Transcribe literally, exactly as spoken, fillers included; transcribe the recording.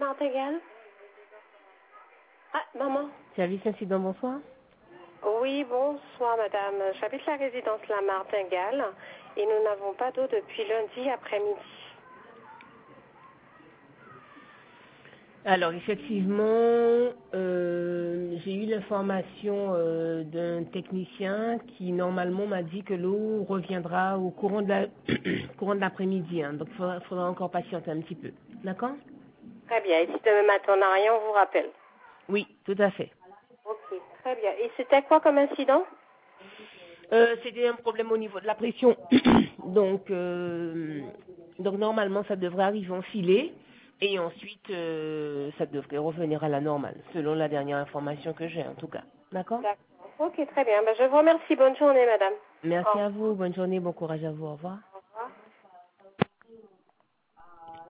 Martingale. Ah, maman. Service incident, bonsoir. Oui, bonsoir, madame. J'habite la résidence La Martingale et nous n'avons pas d'eau depuis lundi après-midi. Alors, effectivement, euh, j'ai eu l'information euh, d'un technicien qui, normalement, m'a dit que l'eau reviendra au courant de la, courant de l'après-midi. Hein, donc, il faudra, faudra encore patienter un petit peu. D'accord? Très bien. Et si demain matin on n'a rien, on vous rappelle. Oui, tout à fait. Ok, très bien. Et c'était quoi comme incident? Euh, C'était un problème au niveau de la pression. donc, euh, donc, normalement, ça devrait arriver en filet. Et ensuite, euh, ça devrait revenir à la normale, selon la dernière information que j'ai, en tout cas. D'accord? D'accord. Ok, très bien. Ben, je vous remercie. Bonne journée, madame. Merci Au à vous. Bonne journée. Bon courage à vous. Au revoir. revoir.